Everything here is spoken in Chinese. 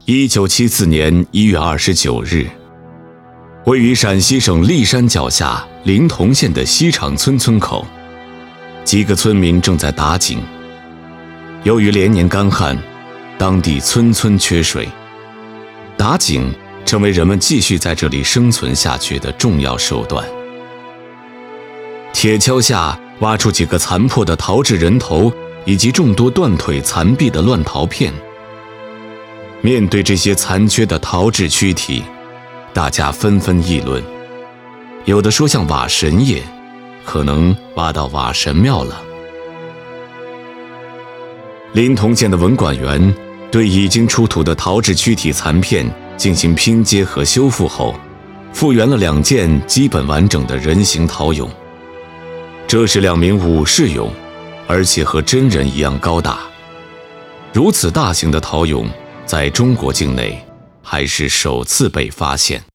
1974年1月29日，位于陕西省骊山脚下临潼县的西场村村口，几个村民正在打井。由于连年干旱，当地村村缺水，打井成为人们继续在这里生存下去的重要手段。铁锹下挖出几个残破的陶制人头以及众多断腿残臂的乱陶片。面对这些残缺的陶制躯体，大家纷纷议论，有的说像瓦神爷，可能挖到瓦神庙了。临潼县的文管员对已经出土的陶制躯体残片进行拼接和修复后，复原了2件基本完整的人形陶俑。这是2名武士俑，而且和真人一样高大。如此大型的陶俑在中国境内还是首次被发现。